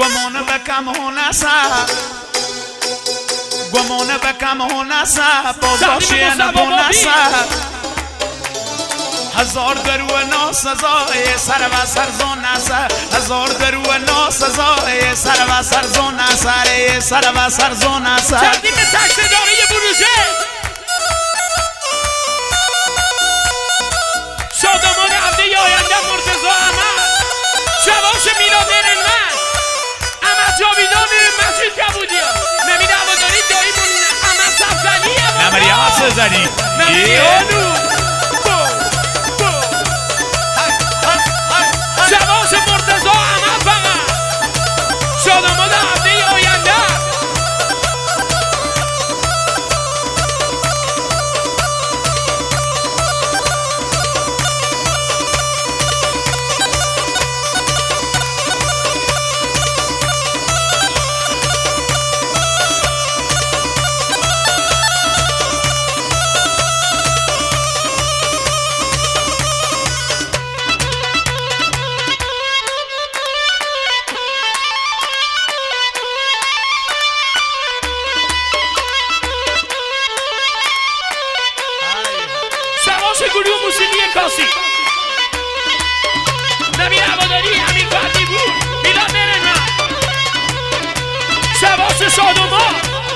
گمان بکم هونسه گمان بکم هونسه بازاشی نبونسه هزار درو ناسزای سر و سرزون است هزار درو ناسزای سر و سرزون است سر و سرزون است تقدیم تک صدای بروژه شادمان هفته آینده مرتضی احمد شواش میلادر انمد احمد جاویدان مجید کبودیان نمیده هواداری داییمون احمد سفزنی نمری احمد سفزنی شواش مرتضی احمد فقط شادمان هفته آینده گروه موسیقی کاسی نمیر هواداری همین فردی بود میلاد برنم شواش شادمان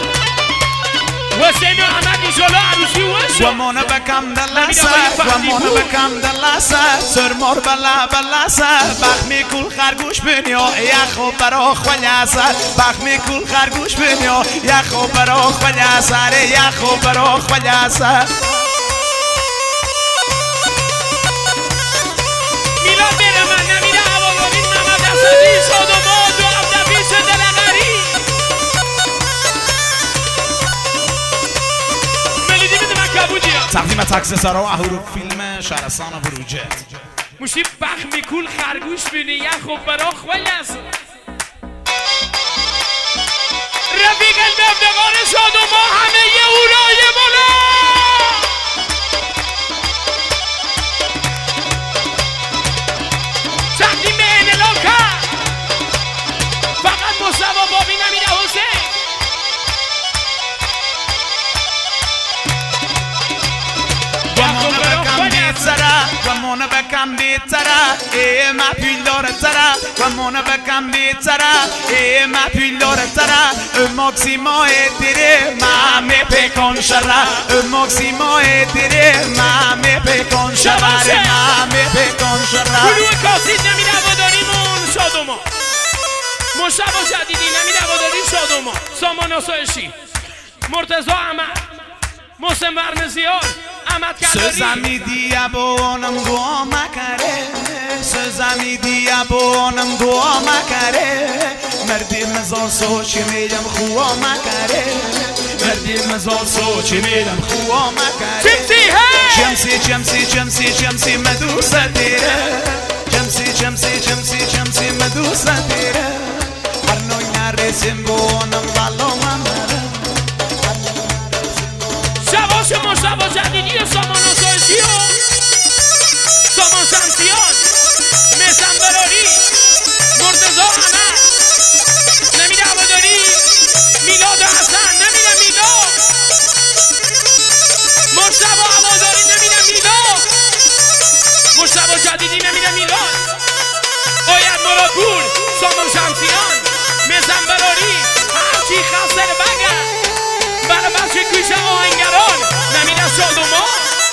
حسین احمد ایشالا عروسی وشو گمان بکم دلسه گمان بکم دلسه سرمار بلا بلسه بخمی کل خرگوش بنیا یخو برا خوالیسه بخمی کل خرگوش بنیا یخو برا خوالیسه یخو برا خوالیسه تقدیم تکس سرا و اهورو فیلم شهرستان بروجه موشی بخ میکول خرگوش بینی یه خوب برا خوال است رفیق المبدگان شاد و ما همه یه اولای بالا تقدیم انلاکه فقط مصطفی بابی نمیده حسین گمونه بکم بیتره ای ما پیلاره تره گمونه بکم بیتره ای ما پیلاره تره ماکسیمای دیره ما می پیکن شره ماکسیمای دیره ما می پیکن شره ما می پیکن شره گروه کاسید نمیده هواداریمون شادوما مشتبه جدیدی نمیده هواداری شادوما سامان آسایشی مرتضی احمد محسن ورمزیار Sözami diye boğanım duama kare Sözami diye boğanım duama kare Merdimiz olsa çimelim хуама kare Merdimiz olsa çimelim хуама kare Cemsi cemsi cemsi cemsi medusa tere Cemsi cemsi cemsi cemsi medusa tere Arnoyna resim boğanım valloma mare شواش مصطفی جدیدی و سامان آسایشی و سامان شمسیان میسم براری مرتضی احمد نمیده هواداری میلاد و حسن نمیده میلاد مصطفی هواداری نمیده میلاد مصطفی جدیدی نمیده میلاد آید مرادپور سامان شمسیان میسم براری هرچی خسر بگر برای بچه کوچه آهنگران نمیده شادوما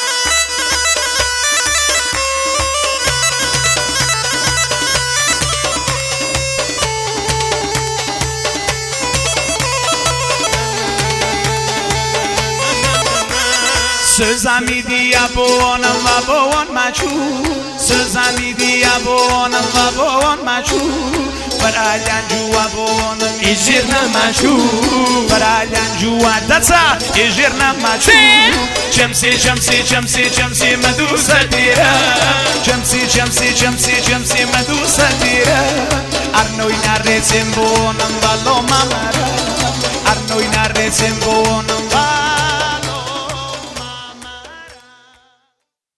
Sözami diye boğanım ve boğan meçhul Sözami diye boğanım ve boğan meçhul Baralyan juwa boğanım ijirna meçhul Baralyan juwa data ijirna meçhul Cemsi cemsi cemsi cemsi medusa dira Cemsi cemsi cemsi cemsi medusa dira Arnoy narretim boğanım ve loma mara Arnoy narretim boğanım ve